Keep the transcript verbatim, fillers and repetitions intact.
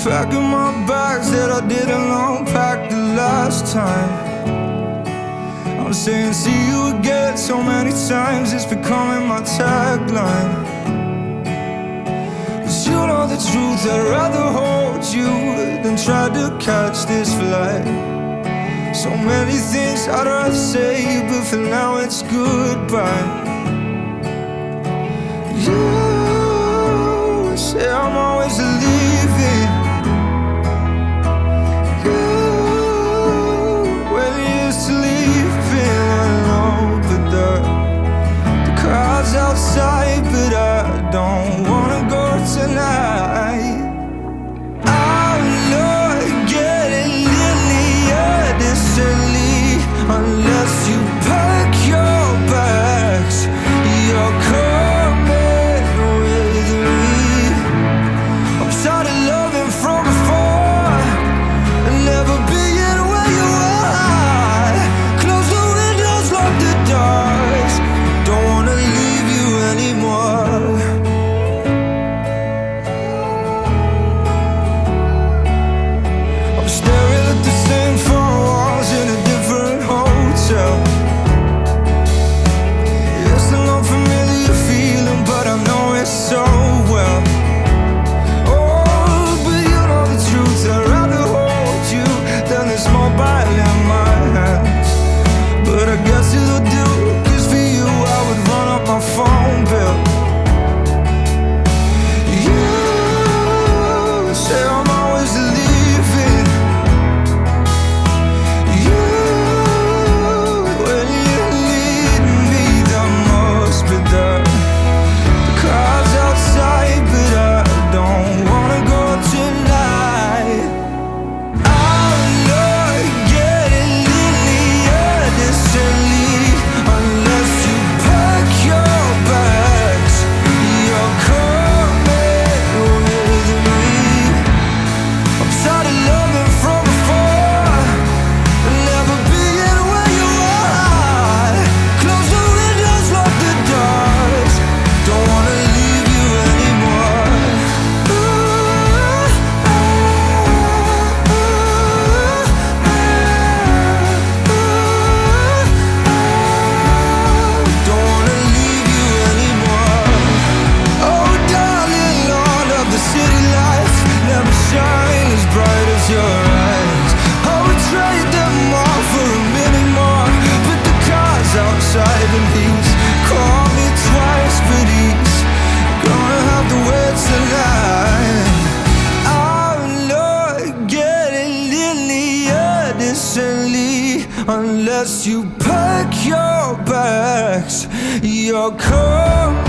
Packing my bags that I didn't unpack the last time. I'm saying see you again so many times, it's becoming my tagline. Cause you know the truth, I'd rather hold you than try to catch this flight. So many things I'd rather say, but for now it's goodbye. You say I'm always leaving. You, when you're sleeping alone, but the, the crowd's outside, but I don't wanna go tonight. I'm not getting nearly decently unless you pack your bags. You're coming with me. I'm tired of loving from afar and never being where you are. Close the windows, lock the doors. Don't wanna leave you anymore. I'm staring at the same four walls in a different hotel. It's an unfamiliar feeling, but I know it so well. Oh, but you know the truth, I'd rather hold you than this mobile in my hands. But I guess it'll do, cause for you I would run up my phone bill. You say I'm always leaving. You, when you need me the most, but the, the crowd's outside, but I don't wanna go tonight. I'm not getting nearly decently unless you pack your bags. You're coming with me. I'm tired of loving from afar and never being where you are. Close the windows, lock the doors. Don't wanna leave you anymore. Ooh, ah, ooh, ah, ooh, ah. Don't wanna leave you anymore. Oh darling, Lord of the city lights never shine as bright as your eyes. I would trade them all for a minute more, but the car's outside and he's called me twice, but he's gonna have to wait tonight. I'm not getting nearly decently unless you pack your bags. You're coming